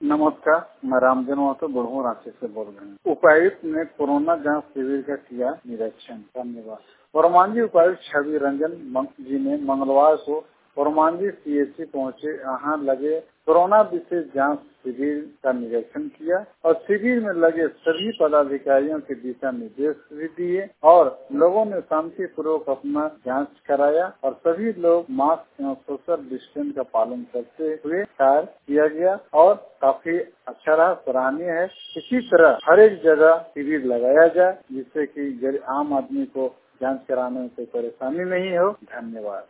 नमस्कार, मैं रामजन महतो बुढ़ऊ रांची से बोल रहे हैं। उपायुक्त ने कोरोना जांच शिविर का किया निरीक्षण। धन्यवाद। ओरमांझी उपायुक्त छवि रंजन जी ने मंगलवार को ओरमांझी सीएचसी पहुंचे, यहाँ लगे कोरोना विशेष जांच शिविर का निरीक्षण किया और शिविर में लगे सभी पदाधिकारियों के दिशा निर्देश भी दिए और लोगों ने शांति पूर्वक अपना जांच कराया और सभी लोग मास्क एवं सोशल डिस्टेंस का पालन करते हुए कार्य किया गया और काफी अच्छा रहा, सराहनीय है। इसी तरह हर एक जगह शिविर लगाया जाए जिससे कि आम आदमी को जांच कराने में कोई परेशानी नहीं हो। धन्यवाद।